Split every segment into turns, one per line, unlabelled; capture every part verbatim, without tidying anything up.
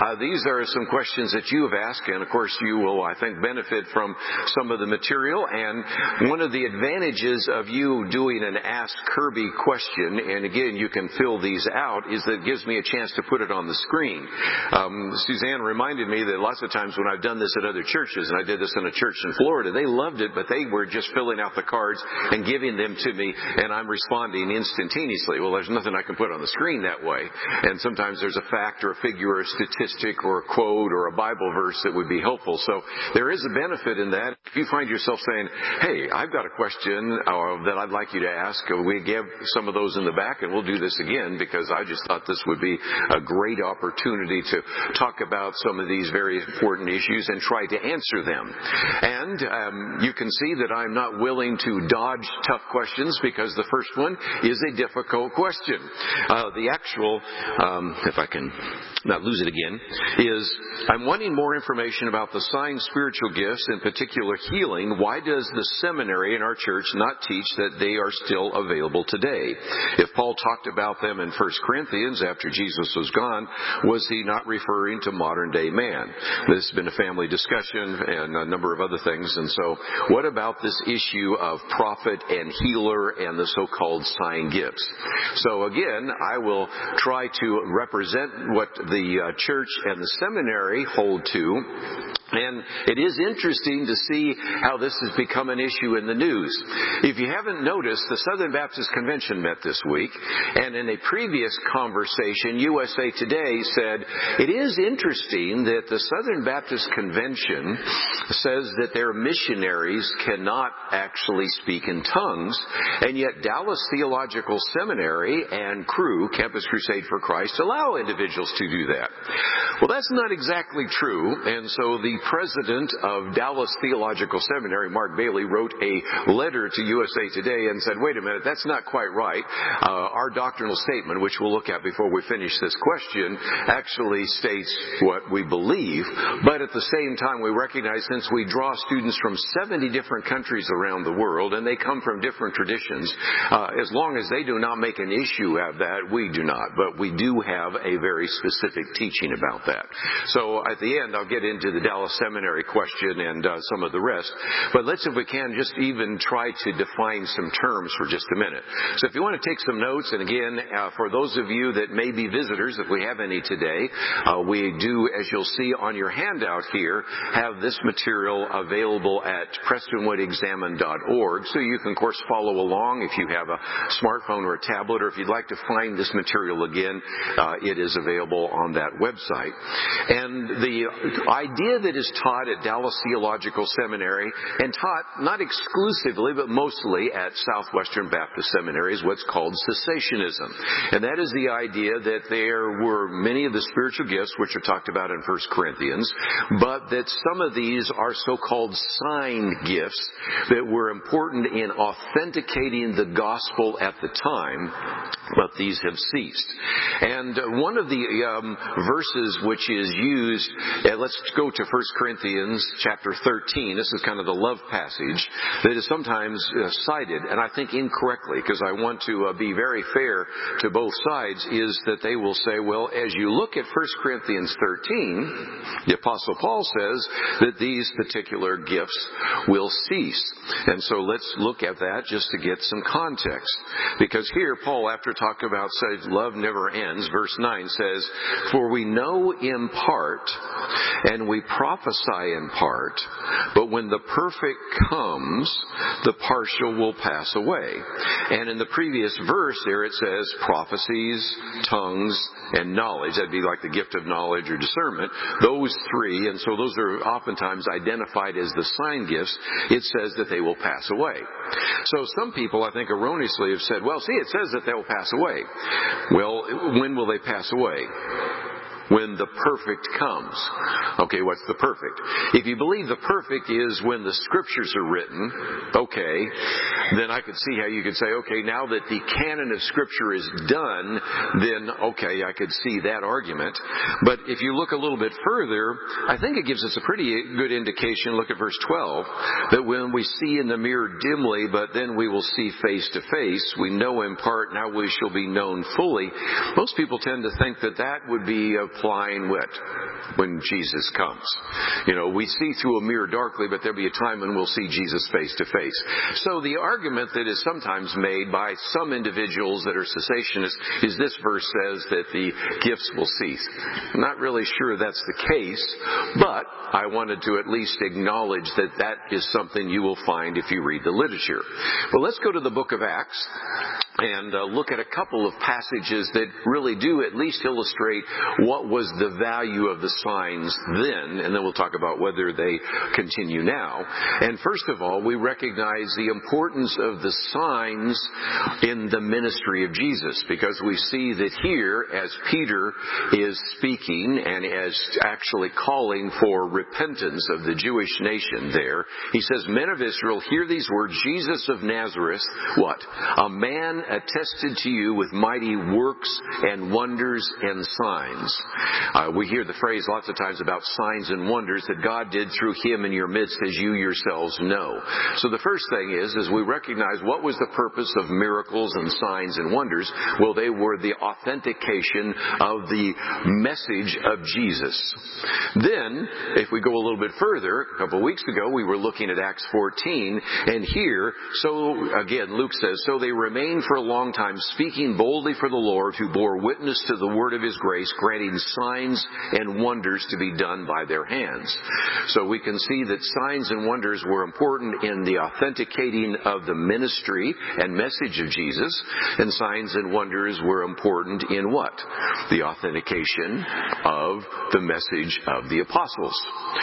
Uh, these are some questions that you have asked, and of course you will, I think, benefit from some of the material. And one of the advantages of you doing an Ask Kirby question, and again, you can fill these out, is that it gives me a chance to put it on the screen. Um, Suzanne reminded me that lots of times when I've done this at other churches, and I did this in a church in Florida, they loved it, but they were just filling out the cards and giving them to me, and I'm responding instantaneously. Well, there's nothing I can put on the screen that way. And sometimes there's a fact or a figure or a statistic or a quote or a Bible verse that would be helpful. So there is a benefit in that. If you find yourself saying, hey, I've got a question uh, that I'd like you to ask, uh, we give some of those in the back, and we'll do this again because I just thought this would be a great opportunity to talk about some of these very important issues and try to answer them. And um, you can see that I'm not willing to dodge tough questions because the first one is a difficult question. Uh, the actual, um, if I can not lose it again, is I'm wanting more information about the sign spiritual gifts, in particular healing. Why does the seminary in our church not teach that they are still available today? If Paul talked about them in First Corinthians after Jesus was gone, was he not referring to modern day man? This has been a family discussion and a number of other things. And so what about this issue of prophet and healer and the so-called sign gifts? So again, I will try to represent what the uh, church and the seminary hold to. And it is interesting to see how this has become an issue in the news. If you haven't noticed, the Southern Baptist Convention met this week, and in a previous conversation, U S A Today said, it is interesting that the Southern Baptist Convention says that their missionaries cannot actually speak in tongues, and yet Dallas Theological Seminary and Cru, Campus Crusade for Christ, allow individuals to do that. Well, that's not exactly true, and so the president of Dallas Theological Seminary, Mark Bailey, wrote a letter to U S A Today and said, wait a minute, that's not quite right. Uh, our doctrinal statement, which we'll look at before we finish this question, actually states what we believe, but at the same time we recognize since we draw students from seventy different countries around the world and they come from different traditions, uh, as long as they do not make an issue of that, we do not, but we do have a very specific teaching about that. So at the end I'll get into the Dallas Seminary question and uh, some of the rest. But let's, if we can, just even try to define some terms for just a minute. So if you want to take some notes, and again, uh, for those of you that may be visitors, if we have any today, uh, we do, as you'll see on your handout here, have this material available at prestonwood examine dot org. So you can, of course, follow along if you have a smartphone or a tablet, or if you'd like to find this material again, uh, it is available on that website. And the idea that is taught at Dallas Theological Seminary, and taught not exclusively but mostly at Southwestern Baptist Seminary, is what's called cessationism. And that is the idea that there were many of the spiritual gifts which are talked about in First Corinthians, but that some of these are so-called sign gifts that were important in authenticating the gospel at the time, but these have ceased. And one of the um, verses which is used, uh, let's go to First Corinthians chapter thirteen. This is kind of the love passage that is sometimes uh, cited, and I think incorrectly, because I want to uh, be very fair to both sides, is that they will say, well, as you look at First Corinthians thirteen, the Apostle Paul says that these particular gifts will cease. And so let's look at that just to get some context. Because here, Paul, after talking about says love never ends, verse nine says, for we know in part, and we prophesy in part, but when the perfect comes, the partial will pass away. And in the previous verse there it says prophecies, tongues, and knowledge. That'd be like the gift of knowledge or discernment. Those three, and so those are oftentimes identified as the sign gifts. It says that they will pass away. So some people, I think, erroneously have said, well, see, it says that they will pass away. Well, when will they pass away? When the perfect comes. Okay, what's the perfect? If you believe the perfect is when the scriptures are written, okay, then I could see how you could say, okay, now that the canon of scripture is done, then okay, I could see that argument. But if you look a little bit further, I think it gives us a pretty good indication, look at verse twelve, that when we see in the mirror dimly, but then we will see face to face, we know in part, now we shall be known fully. Most people tend to think that that would be flying wit when Jesus comes. You know, we see through a mirror darkly, but there'll be a time when we'll see Jesus face to face. So the argument that is sometimes made by some individuals that are cessationists is this verse says that the gifts will cease. I'm not really sure that's the case, but I wanted to at least acknowledge that that is something you will find if you read the literature. Well, let's go to the book of Acts and uh, look at a couple of passages that really do at least illustrate what was the value of the signs then, and then we'll talk about whether they continue now. And first of all, we recognize the importance of the signs in the ministry of Jesus, because we see that here, as Peter is speaking and as actually calling for repentance of the Jewish nation there, he says, "Men of Israel, hear these words, Jesus of Nazareth, what? A man attested to you with mighty works and wonders and signs." Uh, we hear the phrase lots of times about signs and wonders that God did through him in your midst, as you yourselves know. So the first thing is, is we recognize what was the purpose of miracles and signs and wonders. Well, they were the authentication of the message of Jesus. Then, if we go a little bit further, a couple of weeks ago, we were looking at Acts fourteen, and here, so again, Luke says, "So they remained for a long time, speaking boldly for the Lord, who bore witness to the word of his grace, granting signs and wonders to be done by their hands." So we can see that signs and wonders were important in the authenticating of the ministry and message of Jesus, and signs and wonders were important in what? The authentication of the message of the apostles.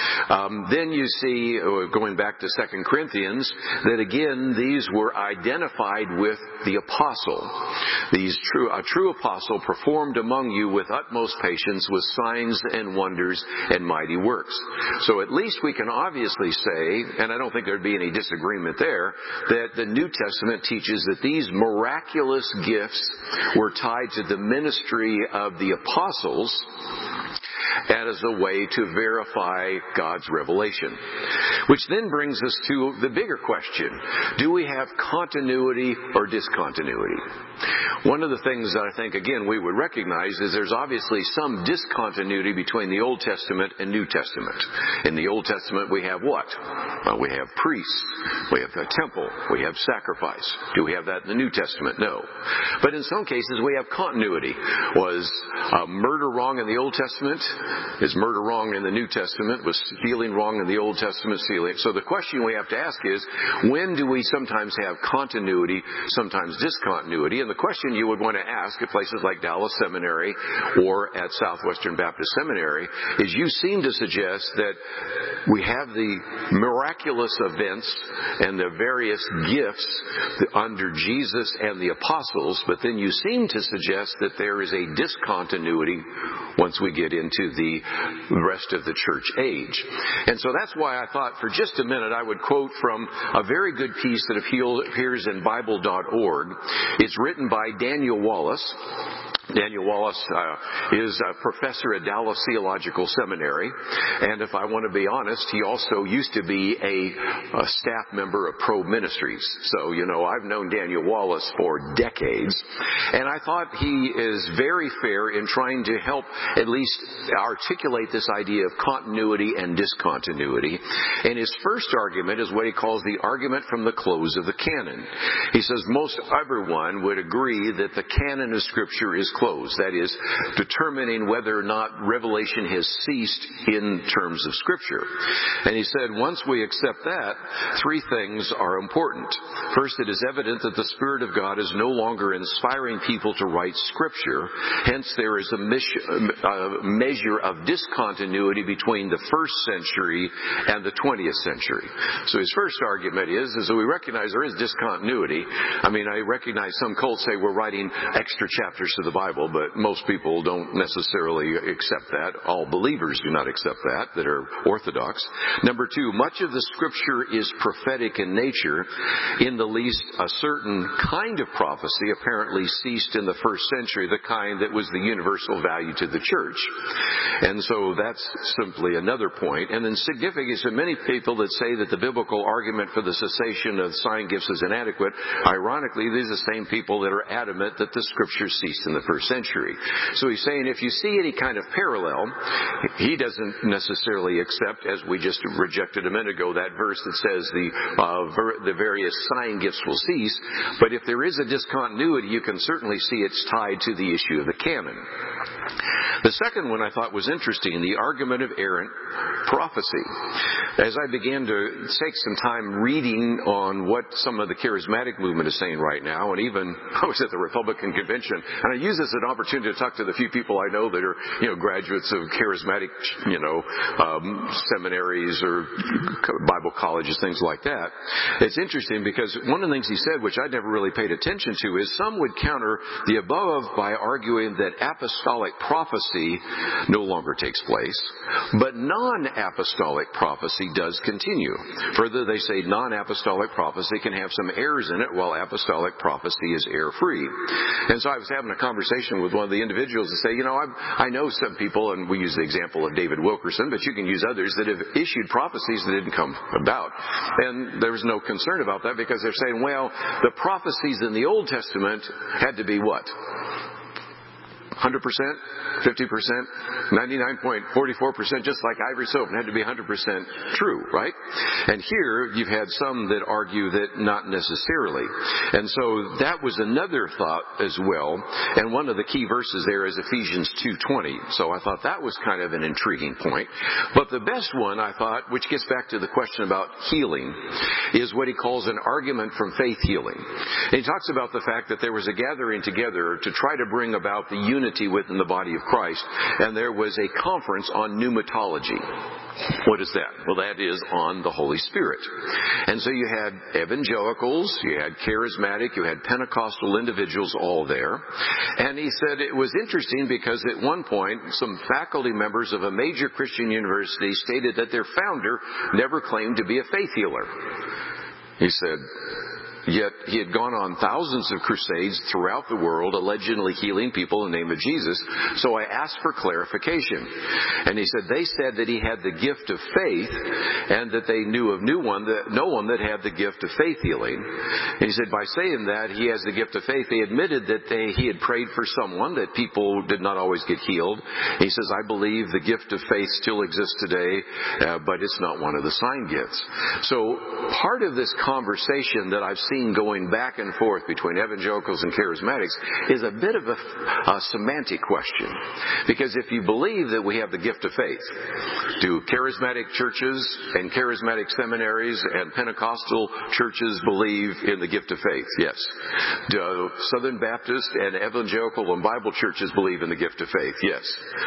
Um, then you see, going back to Second Corinthians, that again, these were identified with the apostle. These true, a true apostle performed among you with utmost patience with signs and wonders and mighty works. So at least we can obviously say, and I don't think there'd be any disagreement there, that the New Testament teaches that these miraculous gifts were tied to the ministry of the apostles as a way to verify God's revelation. Which then brings us to the bigger question. Do we have continuity or discontinuity? One of the things that I think, again, we would recognize is there's obviously some discontinuity between the Old Testament and New Testament. In the Old Testament, we have what? Well, we have priests. We have a temple. We have sacrifice. Do we have that in the New Testament? No. But in some cases, we have continuity. Was uh, murder wrong in the Old Testament? Is murder wrong in the New Testament? Was stealing wrong in the Old Testament? Stealing. So the question we have to ask is, when do we sometimes have continuity, sometimes discontinuity? And the question you would want to ask at places like Dallas Seminary or at Southwestern Baptist Seminary is, you seem to suggest that we have the miraculous events and the various gifts under Jesus and the apostles, but then you seem to suggest that there is a discontinuity once we get into the rest of the church age. And so that's why I thought for just a minute I would quote from a very good piece that appears in Bible dot org. It's written by Daniel Wallace. Daniel Wallace uh, is a professor at Dallas Theological Seminary, and if I want to be honest, he also used to be a, a staff member of Pro Ministries. So, you know, I've known Daniel Wallace for decades, and I thought he is very fair in trying to help at least articulate this idea of continuity and discontinuity. And his first argument is what he calls the argument from the close of the canon. He says most everyone would agree that the canon of Scripture is closed. That is, determining whether or not revelation has ceased in terms of Scripture. And he said, once we accept that, three things are important. First, it is evident that the Spirit of God is no longer inspiring people to write Scripture. Hence, there is a measure of discontinuity between the first century and the twentieth century. So his first argument is, is that we recognize there is discontinuity. I mean, I recognize some cults say we're writing extra chapters to the Bible. But most people don't necessarily accept that. All believers do not accept that, that are orthodox. Number two, much of the Scripture is prophetic in nature. In the least, a certain kind of prophecy apparently ceased in the first century, the kind that was the universal value to the church. And so that's simply another point. And then significant is that many people that say that the biblical argument for the cessation of sign gifts is inadequate, ironically, these are the same people that are adamant that the Scripture ceased in the first twenty-first century. So he's saying if you see any kind of parallel, he doesn't necessarily accept, as we just rejected a minute ago, that verse that says the uh, ver- the various sign gifts will cease. But if there is a discontinuity, you can certainly see it's tied to the issue of the canon. The second one I thought was interesting, the argument of errant prophecy. As I began to take some time reading on what some of the charismatic movement is saying right now, and even I was at the Republican convention, and I use this as an opportunity to talk to the few people I know that are, you know, graduates of charismatic, you know, um, seminaries or Bible colleges, things like that. It's interesting because one of the things he said, which I never really paid attention to, is some would counter the above by arguing that apostolic prophecy no longer takes place, but non-apostolic prophecy does continue. Further, they say non-apostolic prophecy can have some errors in it, while apostolic prophecy is error-free. And so I was having a conversation with one of the individuals to say, you know, I, I know some people, and we use the example of David Wilkerson, but you can use others that have issued prophecies that didn't come about. And there was no concern about that because they're saying, well, the prophecies in the Old Testament had to be what? one hundred percent? fifty percent? ninety-nine point four four percent, just like ivory soap, and had to be one hundred percent true, right? And here, you've had some that argue that not necessarily. And so that was another thought as well. And one of the key verses there is Ephesians two twenty. So I thought that was kind of an intriguing point. But the best one, I thought, which gets back to the question about healing, is what he calls an argument from faith healing. And he talks about the fact that there was a gathering together to try to bring about the unity within the body of Christ, and there was a conference on pneumatology. What is that? Well, that is on the Holy Spirit. And so you had evangelicals, you had charismatic, you had Pentecostal individuals all there. And he said it was interesting because at one point, some faculty members of a major Christian university stated that their founder never claimed to be a faith healer. He said, yet he had gone on thousands of crusades throughout the world, allegedly healing people in the name of Jesus. So I asked for clarification. And he said, they said that he had the gift of faith and that they knew of no one that, no one that had the gift of faith healing. And he said, by saying that he has the gift of faith, they admitted that they, he had prayed for someone, that people did not always get healed. And he says, I believe the gift of faith still exists today, uh, but it's not one of the sign gifts. So part of this conversation that I've seen going back and forth between evangelicals and charismatics is a bit of a, a semantic question. Because if you believe that we have the gift of faith, do charismatic churches and charismatic seminaries and Pentecostal churches believe in the gift of faith? Yes. Do Southern Baptist and evangelical and Bible churches believe in the gift of faith? Yes.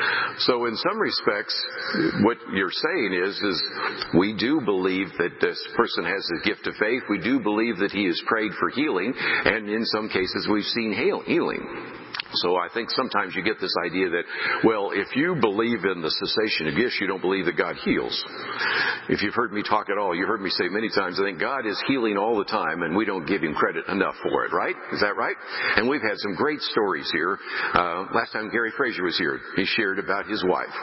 So in some respects, what you're saying is, is we do believe that this person has the gift of faith. We do believe that he is prayed for healing, and in some cases we've seen healing. So I think sometimes you get this idea that, well, if you believe in the cessation of gifts, you don't believe that God heals. If you've heard me talk at all, you've heard me say many times, I think God is healing all the time, and we don't give Him credit enough for it, right? Is that right? And we've had some great stories here. Uh, last time Gary Frazier was here, he shared about his wife.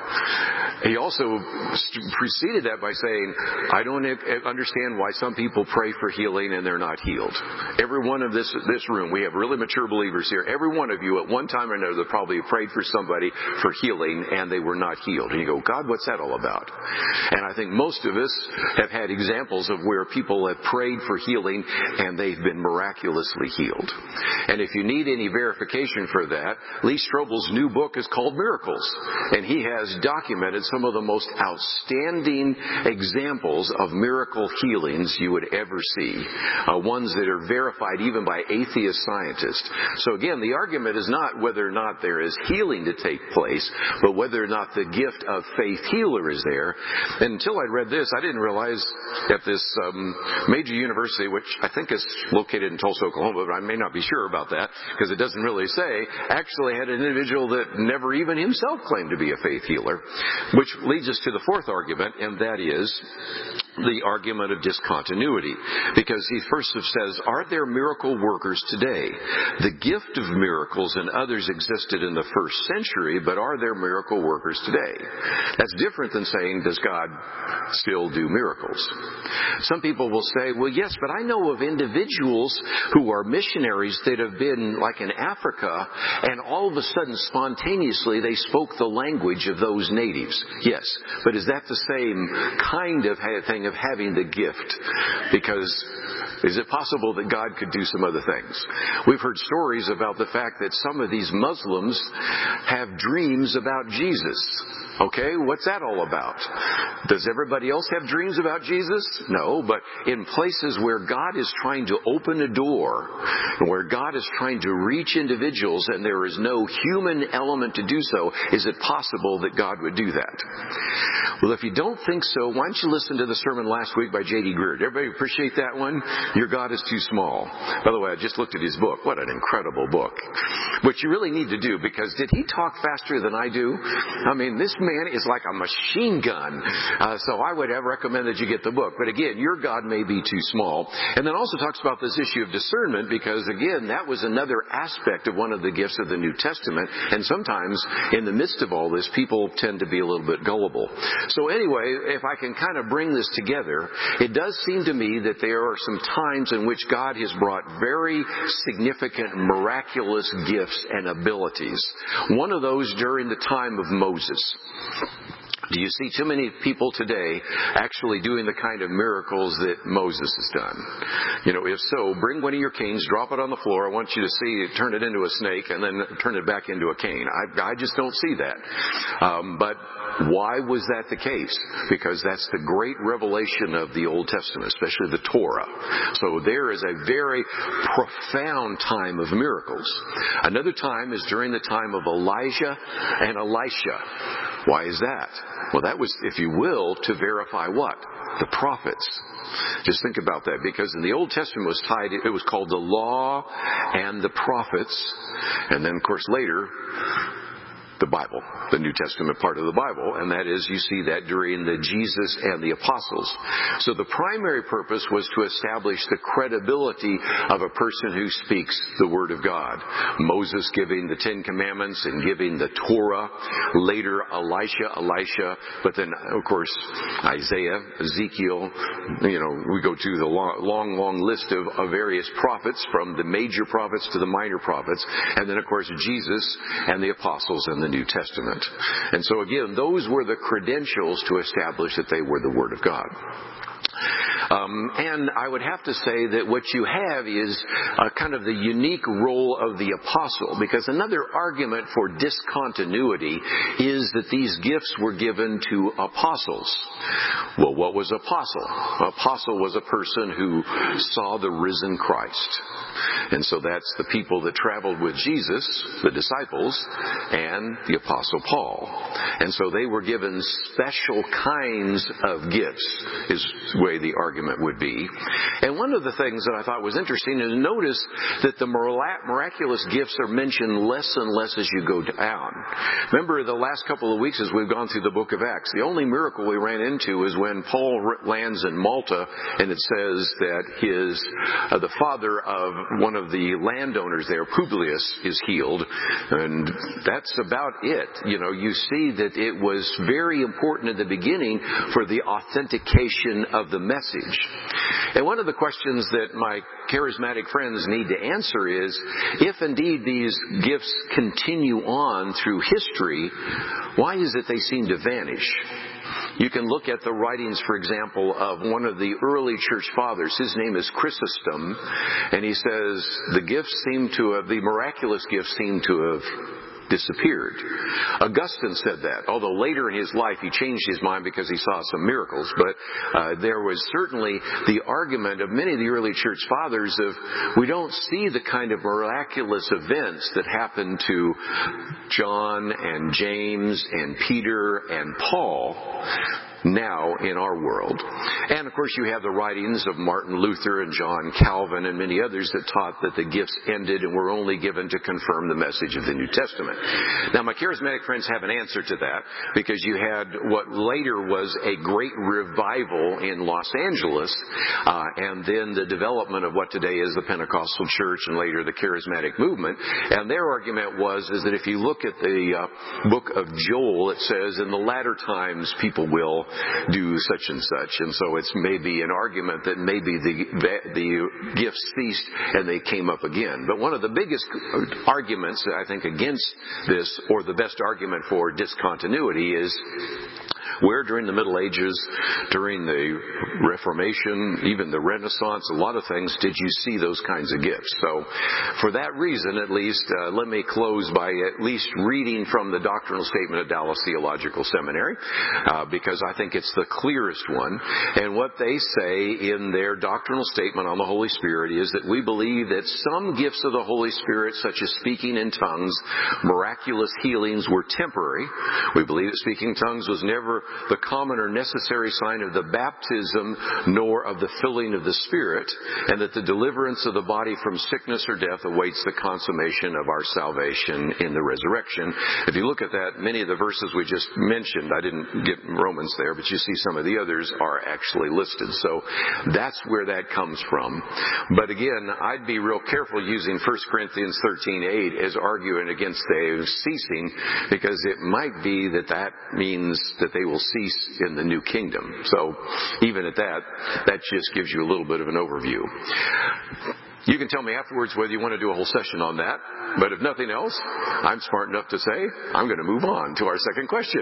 He also preceded that by saying, I don't understand why some people pray for healing and they're not healed. Every one of this this room, we have really mature believers here. Every one of you at one time or another probably prayed for somebody for healing and they were not healed. And you go, God, what's that all about? And I think most of us have had examples of where people have prayed for healing and they've been miraculously healed. And if you need any verification for that, Lee Strobel's new book is called Miracles. And he has documented some of the most outstanding examples of miracle healings you would ever see. Uh, ones that are verified even by atheist scientists. So again, the argument is not whether or not there is healing to take place, but whether or not the gift of faith healer is there. And until I read this, I didn't realize that this um, major university, which I think is located in Tulsa, Oklahoma, but I may not be sure about that because it doesn't really say, actually had an individual that never even himself claimed to be a faith healer, which leads us to the fourth argument, and that is the argument of discontinuity. Because he first says, are there miracle workers today? The gift of miracles and others existed in the first century, but are there miracle workers today? That's different than saying, does God still do miracles? Some people will say, well, yes, but I know of individuals who are missionaries that have been like in Africa, and all of a sudden, spontaneously, they spoke the language of those natives. Yes, but is that the same kind of thing of having the gift? Because is it possible that God could do some other things? We've heard stories about the fact that some of these Muslims have dreams about Jesus. Okay, what's that all about? Does everybody else have dreams about Jesus? No, but in places where God is trying to open a door, where God is trying to reach individuals and there is no human element to do so, is it possible that God would do that? Well, if you don't think so, why don't you listen to the sermon last week by J D Greear? Did everybody appreciate that one? Your God is Too Small. By the way, I just looked at his book. What an incredible book. Which you really need to do, because did he talk faster than I do? I mean, this man is like a machine gun. Uh, so I would have recommend that you get the book. But again, your God may be too small. And then also talks about this issue of discernment, because again, that was another aspect of one of the gifts of the New Testament. And sometimes in the midst of all this, people tend to be a little bit gullible. So anyway, if I can kind of bring this together, it does seem to me that there are some times in which God has brought very significant, miraculous gifts and abilities. One of those during the time of Moses. Do you see too many people today actually doing the kind of miracles that Moses has done? You know, if so, bring one of your canes, drop it on the floor. I want you to see it, turn it into a snake, and then turn it back into a cane. I, I just don't see that. Um, but why was that the case? Because that's the great revelation of the Old Testament, especially the Torah. So there is a very profound time of miracles. Another time is during the time of Elijah and Elisha. Why is that? Well, that was, if you will, to verify what? The prophets. Just think about that, because in the Old Testament was tied, it was called the law and the prophets. And then, of course, later, the Bible, the New Testament part of the Bible, and that is, you see that during the Jesus and the apostles. So the primary purpose was to establish the credibility of a person who speaks the Word of God. Moses giving the Ten Commandments and giving the Torah. Later, Elisha, Elisha, but then, of course, Isaiah, Ezekiel. You know, we go through the long, long, long list of, of various prophets, from the major prophets to the minor prophets, and then, of course, Jesus and the apostles and the New Testament. And so again, those were the credentials to establish that they were the Word of God. Um, and I would have to say that what you have is uh, kind of the unique role of the apostle, because another argument for discontinuity is that these gifts were given to apostles. Well, what was apostle? Apostle was a person who saw the risen Christ. And so that's the people that traveled with Jesus, the disciples, and the Apostle Paul. And so they were given special kinds of gifts, is the way the argument would be. And one of the things that I thought was interesting is notice that the miraculous gifts are mentioned less and less as you go down. Remember the last couple of weeks as we've gone through the book of Acts, the only miracle we ran into is when Paul lands in Malta, and it says that his uh, the father of one of the landowners there, Publius, is healed, and that's about it. You know, you see that it was very important in the beginning for the authentication of the message. And one of the questions that my charismatic friends need to answer is, if indeed these gifts continue on through history, why is it they seem to vanish? You can look at the writings, for example, of one of the early church fathers. His name is Chrysostom, and he says the gifts seem to have, the miraculous gifts seem to have disappeared. Augustine said that, although later in his life he changed his mind because he saw some miracles. But uh, there was certainly the argument of many of the early church fathers of, we don't see the kind of miraculous events that happened to John and James and Peter and Paul. now in our world. And of course you have the writings of Martin Luther and John Calvin and many others that taught that the gifts ended and were only given to confirm the message of the New Testament. Now my charismatic friends have an answer to that, because you had what later was a great revival in Los Angeles, uh, and then the development of what today is the Pentecostal church and later the charismatic movement. And their argument was is that if you look at the uh, book of Joel, it says in the latter times people will do such and such. And so it's maybe an argument that maybe the, the gifts ceased and they came up again. But one of the biggest arguments, I think, against this, or the best argument for discontinuity, is where during the Middle Ages, during the Reformation, even the Renaissance, a lot of things, did you see those kinds of gifts? So for that reason, at least, uh, let me close by at least reading from the doctrinal statement of Dallas Theological Seminary, uh, because I think it's the clearest one. And what they say in their doctrinal statement on the Holy Spirit is that we believe that some gifts of the Holy Spirit, such as speaking in tongues, miraculous healings, were temporary. We believe that speaking in tongues was never the common or necessary sign of the baptism nor of the filling of the Spirit, and that the deliverance of the body from sickness or death awaits the consummation of our salvation in the resurrection. If you look at that, many of the verses we just mentioned, I didn't get Romans there, but you see some of the others are actually listed. So that's where that comes from. But again, I'd be real careful using First Corinthians thirteen eight as arguing against the ceasing, because it might be that that means that they will cease in the new kingdom. So even at that, that just gives you a little bit of an overview. You can tell me afterwards whether you want to do a whole session on that. But if nothing else, I'm smart enough to say I'm going to move on to our second question.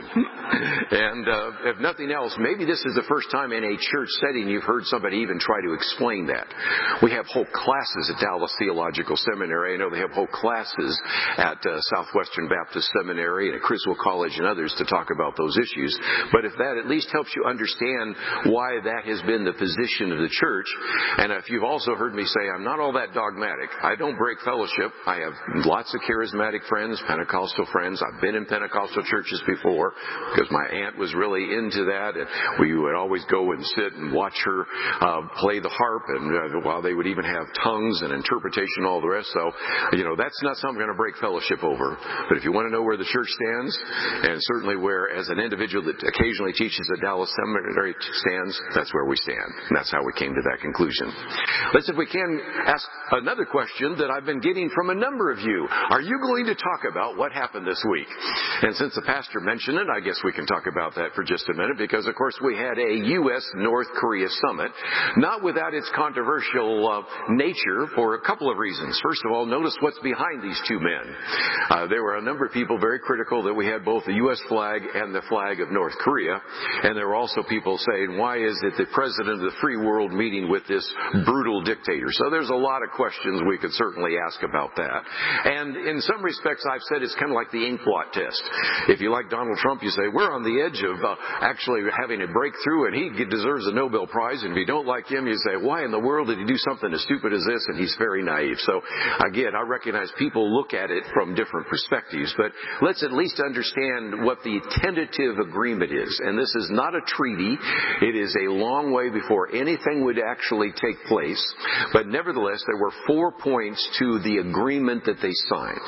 And uh, if nothing else, maybe this is the first time in a church setting you've heard somebody even try to explain that. We have whole classes at Dallas Theological Seminary. I know they have whole classes at uh, Southwestern Baptist Seminary and at Criswell College and others to talk about those issues. But if that at least helps you understand why that has been the position of the church, and if you've also heard me say I'm not all that dogmatic. I don't break fellowship. I have lots of charismatic friends, Pentecostal friends. I've been in Pentecostal churches before because my aunt was really into that, and we would always go and sit and watch her uh, play the harp, and uh, while they would even have tongues and interpretation and all the rest. So, you know, that's not something I'm going to break fellowship over. But if you want to know where the church stands, and certainly where, as an individual that occasionally teaches at Dallas Seminary stands, that's where we stand. And that's how we came to that conclusion. Let's, if we can, ask another question that I've been getting from a number of you. Are you going to talk about what happened this week? And since the pastor mentioned it, I guess we can talk about that for just a minute, because of course we had a U S North Korea summit, not without its controversial uh, nature, for a couple of reasons. First of all, notice what's behind these two men. Uh, there were a number of people very critical that we had both the U S flag and the flag of North Korea, and there were also people saying, why is it the president of the free world meeting with this brutal dictator? So there's a lot of questions we could certainly ask about that. And in some respects, I've said it's kind of like the ink blot test. If you like Donald Trump, you say, we're on the edge of uh, actually having a breakthrough, and he deserves a Nobel Prize. And if you don't like him, you say, why in the world did he do something as stupid as this? And he's very naive. So again, I recognize people look at it from different perspectives, but let's at least understand what the tentative agreement is. And this is not a treaty. It is a long way before anything would actually take place. But nevertheless, there were four points to the agreement that they signed.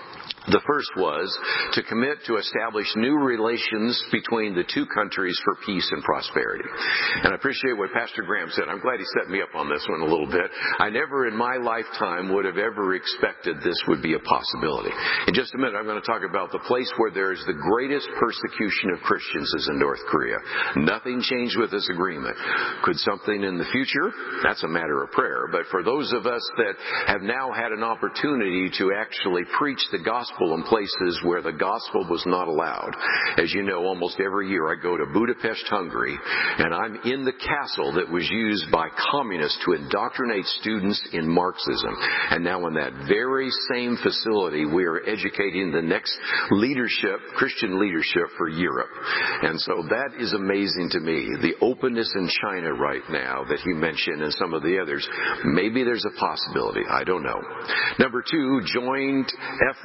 The first was to commit to establish new relations between the two countries for peace and prosperity. And I appreciate what Pastor Graham said. I'm glad he set me up on this one a little bit. I never in my lifetime would have ever expected this would be a possibility. In just a minute, I'm going to talk about the place where there is the greatest persecution of Christians is in North Korea. Nothing changed with this agreement. Could something in the future? That's a matter of prayer. But for those of us that have now had an opportunity to actually preach the gospel in places where the gospel was not allowed. As you know, almost every year I go to Budapest, Hungary, and I'm in the castle that was used by communists to indoctrinate students in Marxism. And now in that very same facility, we are educating the next leadership, Christian leadership for Europe. And so that is amazing to me. The openness in China right now that he mentioned and some of the others, maybe there's a possibility. I don't know. Number two, joint efforts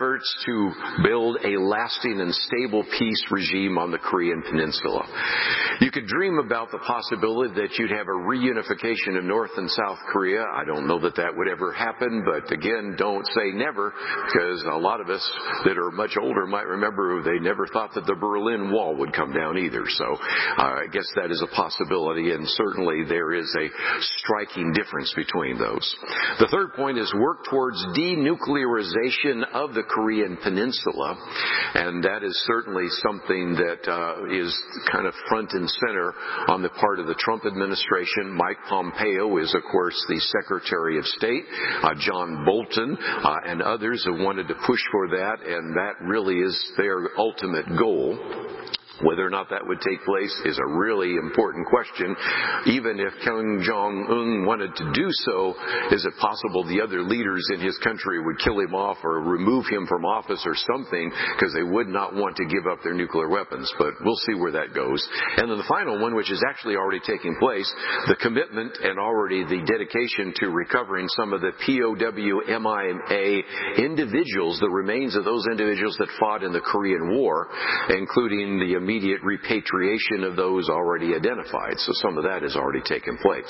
to build a lasting and stable peace regime on the Korean Peninsula. You could dream about the possibility that you'd have a reunification of North and South Korea. I don't know that that would ever happen, but again, don't say never, because a lot of us that are much older might remember they never thought that the Berlin Wall would come down either. So uh, I guess that is a possibility, and certainly there is a striking difference between those. The third point is work towards denuclearization of the Korean Peninsula, and that is certainly something that uh, is kind of front and center on the part of the Trump administration. Mike Pompeo is, of course, the Secretary of State. Uh, John Bolton uh, and others have wanted to push for that, and that really is their ultimate goal. Whether or not that would take place is a really important question. Even if Kim Jong-un wanted to do so, is it possible the other leaders in his country would kill him off or remove him from office or something because they would not want to give up their nuclear weapons? But we'll see where that goes. And then the final one, which is actually already taking place, the commitment and already the dedication to recovering some of the P O W M I A individuals, the remains of those individuals that fought in the Korean War, including the immediate repatriation of those already identified. So some of that has already taken place.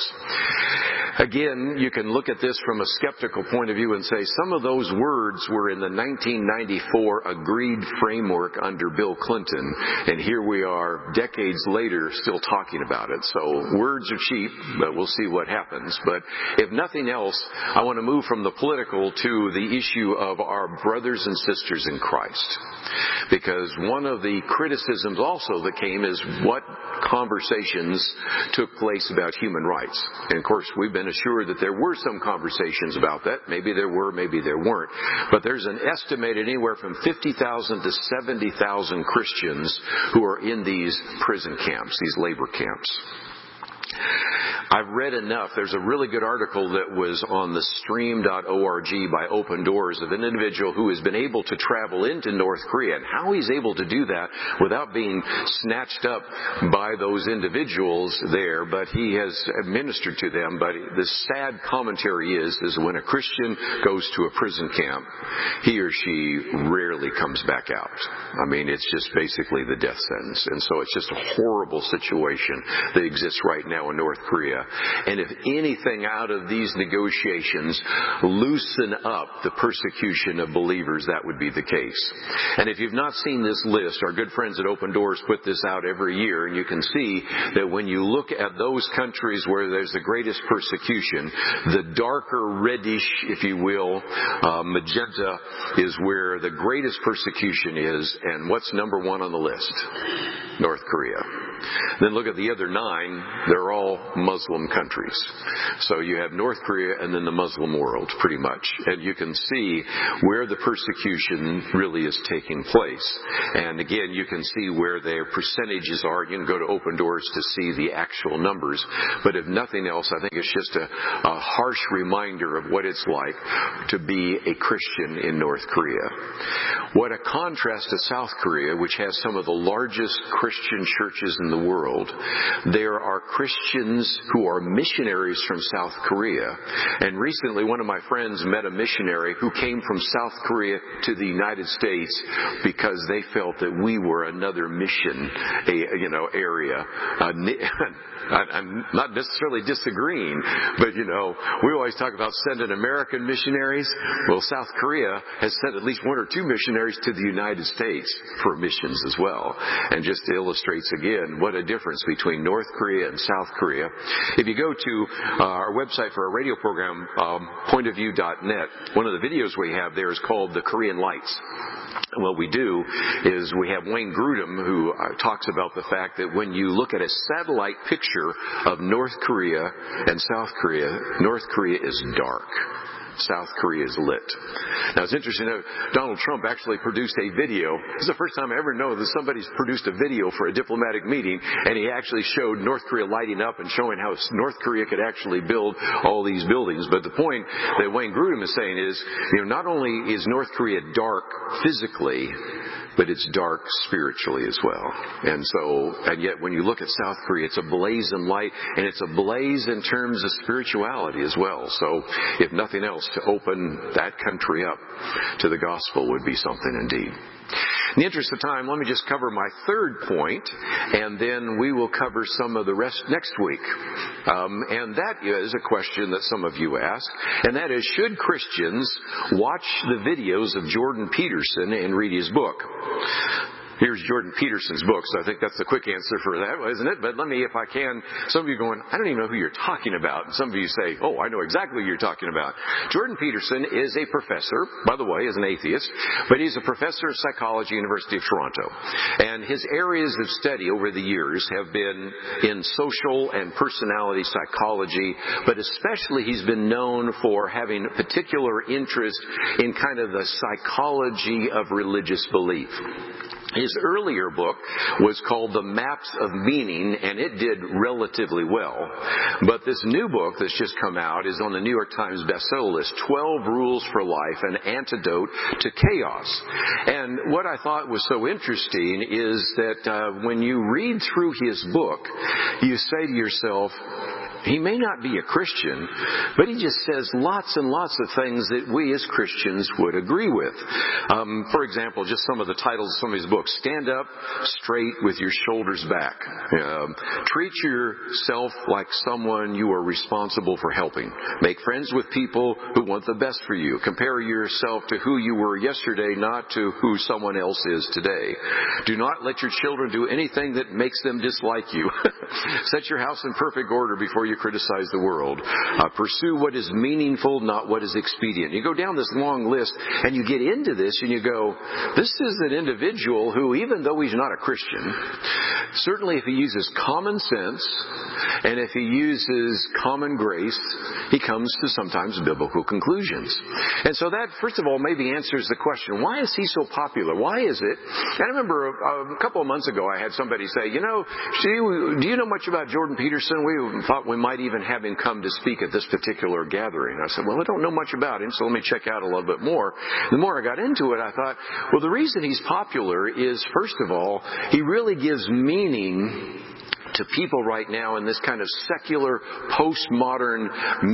Again, you can look at this from a skeptical point of view and say some of those words were in the nineteen ninety-four agreed framework under Bill Clinton, and here we are decades later still talking about it. So words are cheap, but we'll see what happens. But if nothing else, I want to move from the political to the issue of our brothers and sisters in Christ. Because one of the criticisms also that came is what conversations took place about human rights. And of course, we've been assured that there were some conversations about that. Maybe there were, maybe there weren't. But there's an estimated anywhere from fifty thousand to seventy thousand Christians who are in these prison camps, these labor camps. I've read enough. There's a really good article that was on the stream dot org by Open Doors of an individual who has been able to travel into North Korea and how he's able to do that without being snatched up by those individuals there, but he has administered to them. But the sad commentary is, is when a Christian goes to a prison camp, he or she rarely comes back out. I mean, it's just basically the death sentence. And so it's just a horrible situation that exists right now in North Korea. And if anything out of these negotiations loosen up the persecution of believers, that would be the case. And if you've not seen this list, our good friends at Open Doors put this out every year, and you can see that when you look at those countries where there's the greatest persecution, the darker reddish, if you will, uh, magenta is where the greatest persecution is. And what's number one on the list? North Korea. Then look at the other nine. They're all Muslim countries. So you have North Korea and then the Muslim world, pretty much. And you can see where the persecution really is taking place. And again, you can see where their percentages are. You can go to Open Doors to see the actual numbers. But if nothing else, I think it's just a, a harsh reminder of what it's like to be a Christian in North Korea. What a contrast to South Korea, which has some of the largest Christian churches in the world. There are Christians who are missionaries from South Korea. And recently, one of my friends met a missionary who came from South Korea to the United States because they felt that we were another mission, you know, area. Uh, I'm not necessarily disagreeing, but, you know, we always talk about sending American missionaries. Well, South Korea has sent at least one or two missionaries to the United States for missions as well. And just illustrates again what a difference between North Korea and South Korea. If you go to uh, our website for our radio program, um, point of view dot net, one of the videos we have there is called The Korean Lights. What we do is we have Wayne Grudem who uh, talks about the fact that when you look at a satellite picture of North Korea and South Korea, North Korea is dark. South Korea is lit. Now, it's interesting that Donald Trump actually produced a video. This is the first time I ever know that somebody's produced a video for a diplomatic meeting, and he actually showed North Korea lighting up and showing how North Korea could actually build all these buildings. But the point that Wayne Grudem is saying is, you know, not only is North Korea dark physically, but it's dark spiritually as well. And so, and yet when you look at South Korea, it's ablaze in light, and it's ablaze in terms of spirituality as well. So, if nothing else, to open that country up to the gospel would be something indeed. In the interest of time, let me just cover my third point, and then we will cover some of the rest next week. Um, and that is a question that some of you ask, and that is, should Christians watch the videos of Jordan Peterson and read his book? Here's Jordan Peterson's book, so I think that's the quick answer for that, isn't it? But let me, if I can, some of you are going, I don't even know who you're talking about. And some of you say, oh, I know exactly who you're talking about. Jordan Peterson is a professor, by the way, is an atheist, but he's a professor of psychology at the University of Toronto. And his areas of study over the years have been in social and personality psychology, but especially he's been known for having a particular interest in kind of the psychology of religious belief. His earlier book was called The Maps of Meaning, and it did relatively well. But this new book that's just come out is on the New York Times bestseller list, twelve Rules for Life, An Antidote to Chaos. And what I thought was so interesting is that uh, when you read through his book, you say to yourself, he may not be a Christian, but he just says lots and lots of things that we as Christians would agree with. Um, for example, just some of the titles of some of his books. Stand up straight with your shoulders back. Um, treat yourself like someone you are responsible for helping. Make friends with people who want the best for you. Compare yourself to who you were yesterday, not to who someone else is today. Do not let your children do anything that makes them dislike you. Set your house in perfect order before you criticize the world. Uh, pursue what is meaningful, not what is expedient. You go down this long list and you get into this and you go, this is an individual who, even though he's not a Christian, certainly if he uses common sense and if he uses common grace, he comes to sometimes biblical conclusions. And so that, first of all, maybe answers the question, why is he so popular? Why is it? And I remember a, a couple of months ago I had somebody say, you know, do you know much about Jordan Peterson? We thought we might even have him come to speak at this particular gathering. I said, well, I don't know much about him, so let me check out a little bit more. The more I got into it, I thought, well, the reason he's popular is, first of all, he really gives meaning to people right now in this kind of secular, postmodern,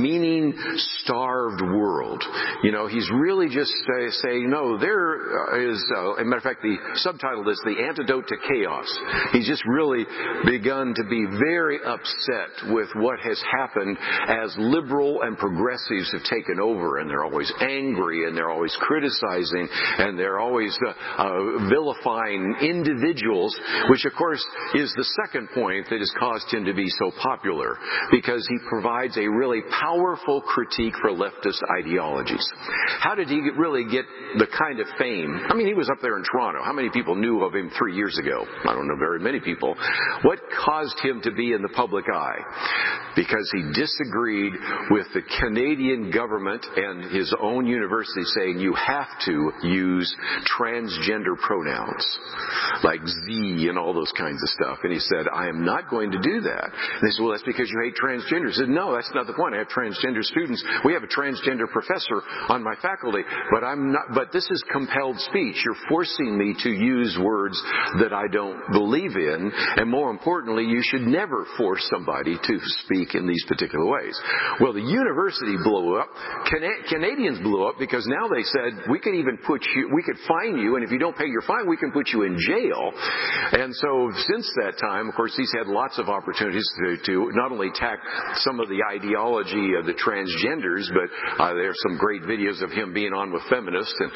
meaning-starved world. You know, he's really just uh, saying, no, there is, uh, as a matter of fact, the subtitle is The Antidote to Chaos. He's just really begun to be very upset with what has happened as liberal and progressives have taken over, and they're always angry, and they're always criticizing, and they're always uh, uh, vilifying individuals, which, of course, is the second point that has caused him to be so popular, because he provides a really powerful critique for leftist ideologies. How did he really get the kind of fame? I mean, he was up there in Toronto. How many people knew of him three years ago? I don't know very many people. What caused him to be in the public eye? Because he disagreed with the Canadian government and his own university saying you have to use transgender pronouns, like Z and all those kinds of stuff. And he said, I am not going to do that. And they said, well, that's because you hate transgenders. I said, no, that's not the point. I have transgender students. We have a transgender professor on my faculty, but I'm not, but this is compelled speech. You're forcing me to use words that I don't believe in. And more importantly, you should never force somebody to speak in these particular ways. Well, the university blew up. Can- Canadians blew up because now they said, we could even put you, we could fine you, and if you don't pay your fine, we can put you in jail. And so since that time, of course, he's had lots of opportunities to, to not only attack some of the ideology of the transgenders, but uh, there's some great videos of him being on with feminists. And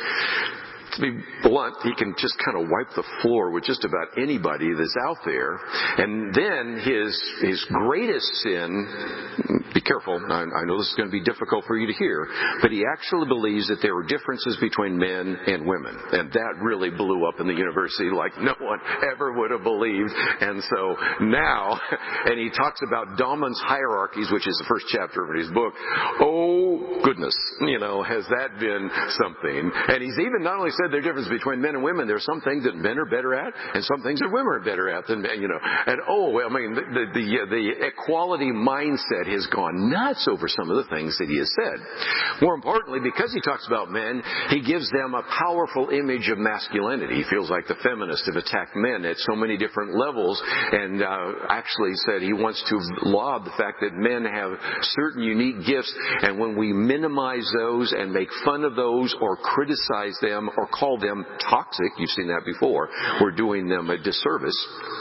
to be blunt, he can just kind of wipe the floor with just about anybody that's out there. And then his his greatest sin, be careful, I, I know this is going to be difficult for you to hear, but he actually believes that there are differences between men and women. And that really blew up in the university like no one ever would have believed. And so now, and he talks about Dahlman's hierarchies, which is the first chapter of his book. Oh, goodness, you know, has that been something? And he's even not only said said the difference between men and women. There's some things that men are better at, and some things that women are better at than men. You know, and oh, I mean, the the the, the equality mindset has gone nuts over some of the things that he has said. More importantly, because he talks about men, he gives them a powerful image of masculinity. He feels like the feminists have attacked men at so many different levels, and uh, actually said he wants to laud the fact that men have certain unique gifts, and when we minimize those and make fun of those or criticize them or call them toxic, you've seen that before, we're doing them a disservice.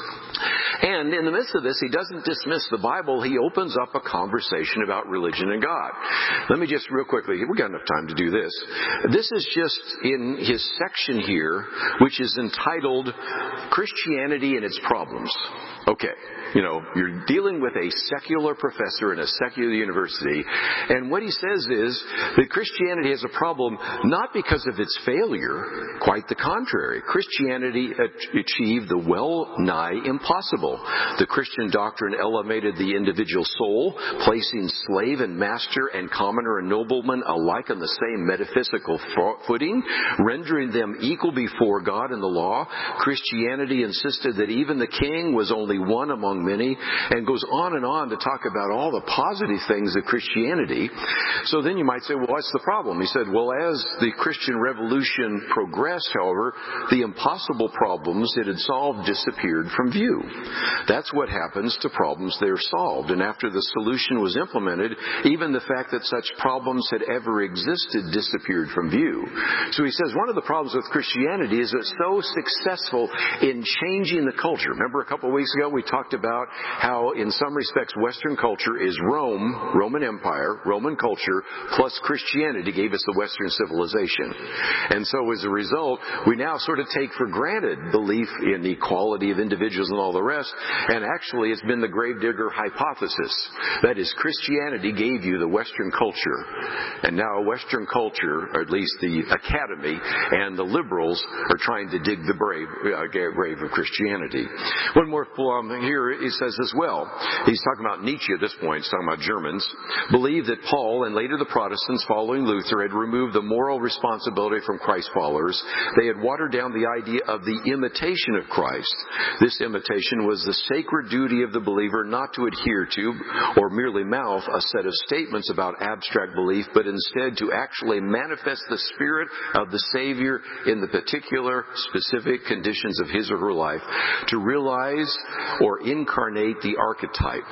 And in the midst of this, he doesn't dismiss the Bible. He opens up a conversation about religion and God. Let me just real quickly, we've got enough time to do this. This is just in his section here, which is entitled Christianity and Its Problems. Okay, you know, you're dealing with a secular professor in a secular university, and what he says is that Christianity has a problem not because of its failure, quite the contrary. Christianity achieved the well-nigh impossible. The Christian doctrine elevated the individual soul, placing slave and master and commoner and nobleman alike on the same metaphysical footing, rendering them equal before God and the law. Christianity insisted that even the king was only one among many, and goes on and on to talk about all the positive things of Christianity. So then you might say, well, what's the problem? He said, well, as the Christian revolution progressed, however, the impossible problems it had solved disappeared from view. That's what happens to problems that are solved. And after the solution was implemented, even the fact that such problems had ever existed disappeared from view. So he says one of the problems with Christianity is it's so successful in changing the culture. Remember a couple of weeks ago we talked about how in some respects Western culture is Rome, Roman Empire, Roman culture, plus Christianity gave us the Western civilization. And so as a result, we now sort of take for granted belief in equality of individuals and all the rest, and actually it's been the gravedigger hypothesis. That is, Christianity gave you the Western culture, and now Western culture, or at least the academy and the liberals, are trying to dig the brave, uh, grave of Christianity. One more um, here he says as well, he's talking about Nietzsche at this point, he's talking about Germans, believed that Paul and later the Protestants following Luther had removed the moral responsibility from Christ's followers. They had watered down the idea of the imitation of Christ. This imitation was the sacred duty of the believer not to adhere to or merely mouth a set of statements about abstract belief, but instead to actually manifest the Spirit of the Savior in the particular specific conditions of his or her life, to realize or incarnate the archetype.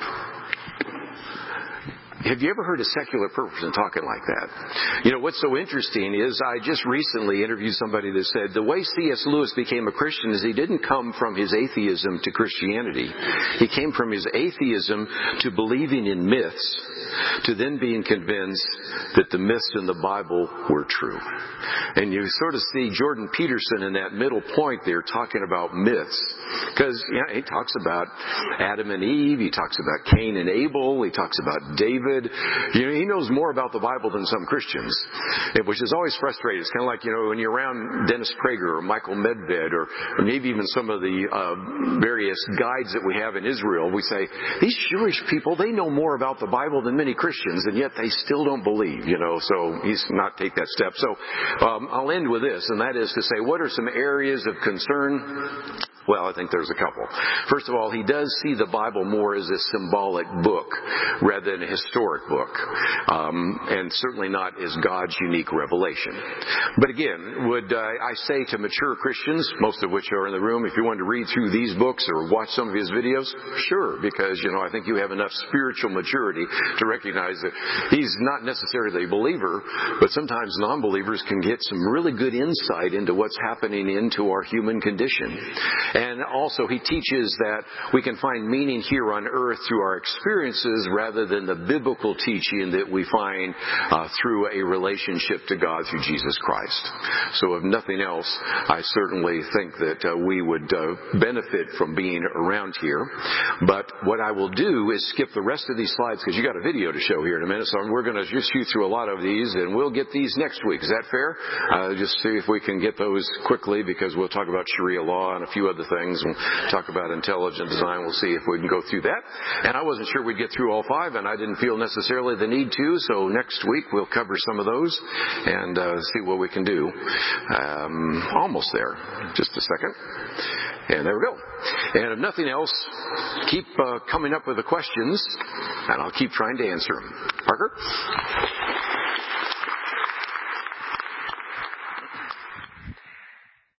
Have you ever heard a secular person talking like that? You know, what's so interesting is I just recently interviewed somebody that said the way C S Lewis became a Christian is he didn't come from his atheism to Christianity. He came from his atheism to believing in myths, to then being convinced that the myths in the Bible were true. And you sort of see Jordan Peterson in that middle point there talking about myths. Because you know, he talks about Adam and Eve, he talks about Cain and Abel, he talks about David. You know, he knows more about the Bible than some Christians, which is always frustrating. It's kind of like, you know, when you're around Dennis Prager or Michael Medved or, or maybe even some of the uh, various guides that we have in Israel, we say, these Jewish people, they know more about the Bible than many Christians, and yet they still don't believe, you know, so he's not take that step. So um, I'll end with this, and that is to say, what are some areas of concern? Well, I think there's a couple. First of all, he does see the Bible more as a symbolic book rather than a historic book, um, and certainly not as God's unique revelation. But again, would uh, I say to mature Christians, most of which are in the room, if you wanted to read through these books or watch some of his videos, sure, because, you know, I think you have enough spiritual maturity to recognize that he's not necessarily a believer, but sometimes non-believers can get some really good insight into what's happening into our human condition. And also he teaches that we can find meaning here on earth through our experiences rather than the biblical teaching that we find uh, through a relationship to God through Jesus Christ. So if nothing else, I certainly think that uh, we would uh, benefit from being around here. But what I will do is skip the rest of these slides because you got a video to show here in a minute. So we're going to just shoot through a lot of these and we'll get these next week. Is that fair? Uh, just see if we can get those quickly because we'll talk about Sharia law and a few other into things. We'll talk about intelligent design. We'll see if we can go through that. And I wasn't sure we'd get through all five, and I didn't feel necessarily the need to, so next week we'll cover some of those and uh, see what we can do. Um, almost there. Just a second. And there we go. And if nothing else, keep uh, coming up with the questions, and I'll keep trying to answer them. Parker?